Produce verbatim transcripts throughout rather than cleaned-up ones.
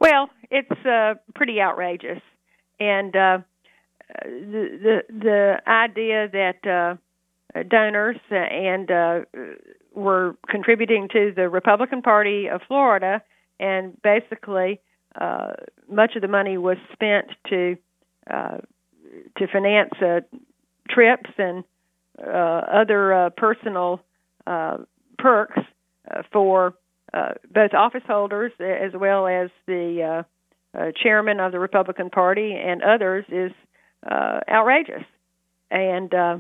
Well, it's uh, pretty outrageous, and uh, the, the the idea that uh, donors and uh, were contributing to the Republican Party of Florida, and basically uh, much of the money was spent to uh, to finance uh, trips and uh, other uh, personal uh, perks uh, for uh, both office holders as well as the uh, uh, chairman of the Republican Party and others is uh, outrageous. And uh,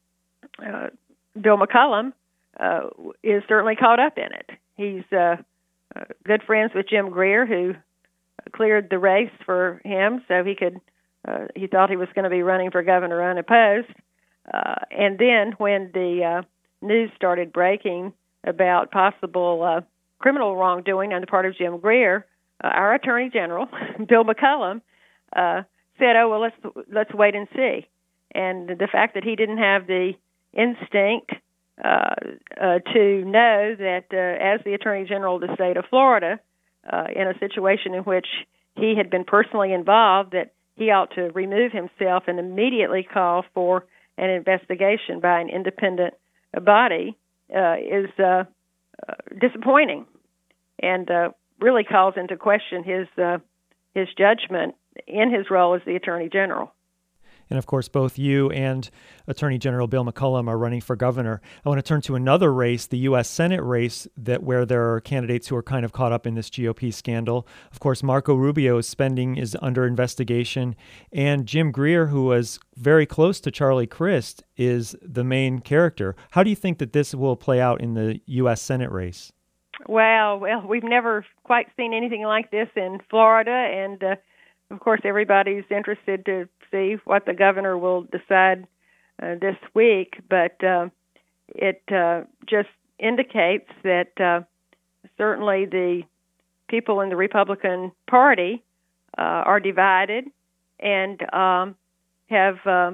uh, Bill McCollum uh, is certainly caught up in it. He's uh, uh, good friends with Jim Greer, who cleared the race for him so he could. Uh, he thought he was going to be running for governor unopposed. Uh, and then when the uh, news started breaking about possible uh, criminal wrongdoing on the part of Jim Greer, uh, our Attorney General, Bill McCollum, uh, said, "Oh well, let's let's wait and see." And the fact that he didn't have the instinct uh, uh, to know that, uh, as the Attorney General of the state of Florida, uh, in a situation in which he had been personally involved, that he ought to remove himself and immediately call for an investigation by an independent body, uh, is uh, uh, disappointing, and uh, really calls into question his uh, his judgment in his role as the Attorney General. And of course, both you and Attorney General Bill McCollum are running for governor. I want to turn to another race, the U S Senate race, that where there are candidates who are kind of caught up in this G O P scandal. Of course, Marco Rubio's spending is under investigation, and Jim Greer, who was very close to Charlie Crist, is the main character. How do you think that this will play out in the U S Senate race? Well, well, we've never quite seen anything like this in Florida, and uh, of course, everybody's interested to see what the governor will decide uh, this week, but uh, it uh, just indicates that uh, certainly the people in the Republican Party uh, are divided and um, have uh,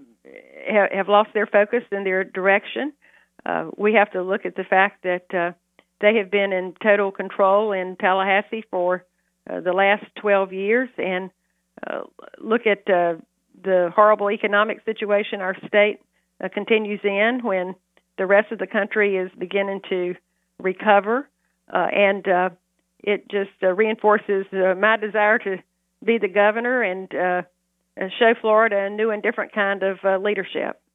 have lost their focus and their direction. Uh, we have to look at the fact that uh, they have been in total control in Tallahassee for uh, the last twelve years, and uh, look at uh, the horrible economic situation our state uh, continues in when the rest of the country is beginning to recover. Uh, and uh, it just uh, reinforces uh, my desire to be the governor and uh, show Florida a new and different kind of uh, leadership.